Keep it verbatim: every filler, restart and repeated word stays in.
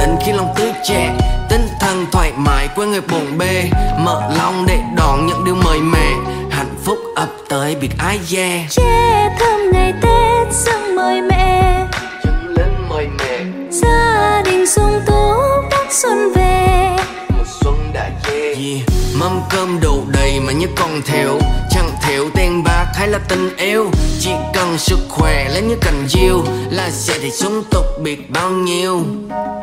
tình khi lòng tươi trẻ, tinh thần thoải mái quên người bộn bề, mở lòng để đón những điều mới mẻ, hạnh phúc ập tới biết ai dè. Che thơm ngày Tết dâng mời mẹ, Dâng lên mời mẹ, gia đình sum túc đón xuân về. mùa xuân đã về. Yeah. Mâm cơm đủ đầy mà như còn thiếu, chẳng thiếu tiền bạc hay là tình yêu, chỉ cần sức khỏe lên như cành diều là sẽ thấy sung túc biết bao nhiêu.